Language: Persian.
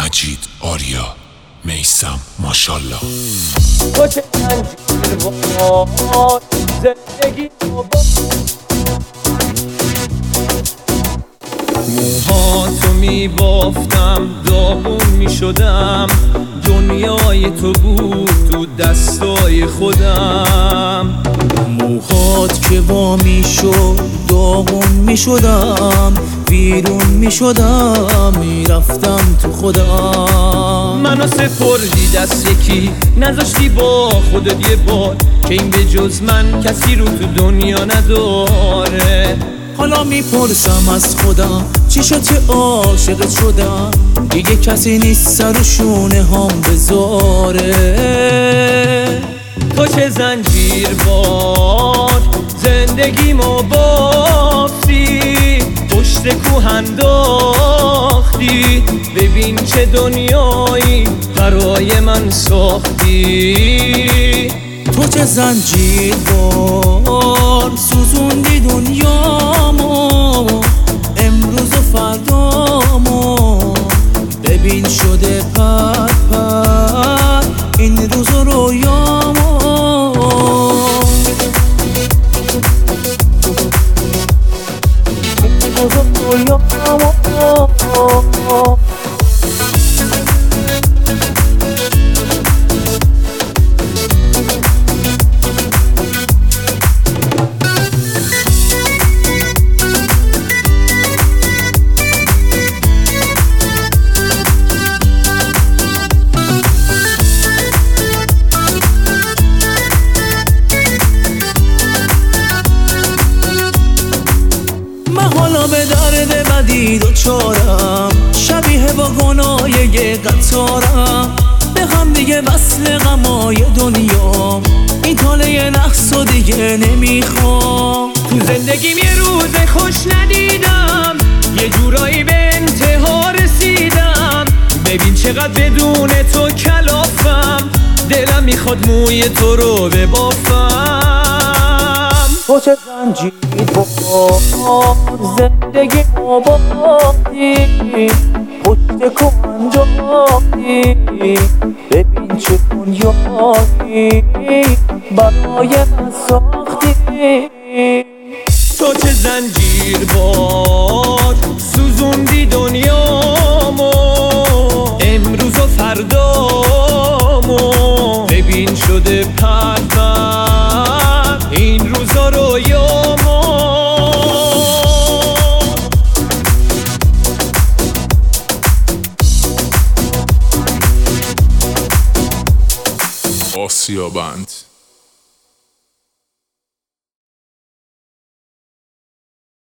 مجید، آریا، میثم، ماشالله. تو چه زنجیر بود زندگی موهاتو میبافتم داغون میشدم، دنیای تو بود تو دستای خودم. موهات که وا میشد داغون میشدم، بیرون میشدم میرفتم تو خودم. منو سپردی دست یکی، نذاشتی با خودت یه بار که این به جز من کسی رو تو دنیا نداره. حالا میپرسم از خودم چی شد که عاشقت شدم، دیگه کسی نیست سر و شونه هم بذاره. تو چه زنجیر باد زندگیمو بافتی، پشت کوه انداختی، ببین چه دنیایی برای من ساختی. تو چه زنجیر بار سوزوندی دنیامو، امروز و فردامو، ببین شده پر پر این روز و رویامو. حالا به درد بدی دوچارم، شبیه واگنای یه قطارم، به هم دیگه وصل غمای دنیا، این تاله نحس و دیگه نمیخوام. تو زندگیم یه روز خوش ندیدم، یه جورایی به انتها رسیدم، ببین چقدر بدون تو کلافم، دلم میخواد موی تو رو ببافم. تو چه زنجیر بود زندگی آبادی، پشت کوه انداختی، ببین چه دنیایی برای من ساختی. تو چه زنجیر باد سوزوندی دنیامو، امروز و فردامو، ببین شده پر پر این روزا رویامو. آسیا بند.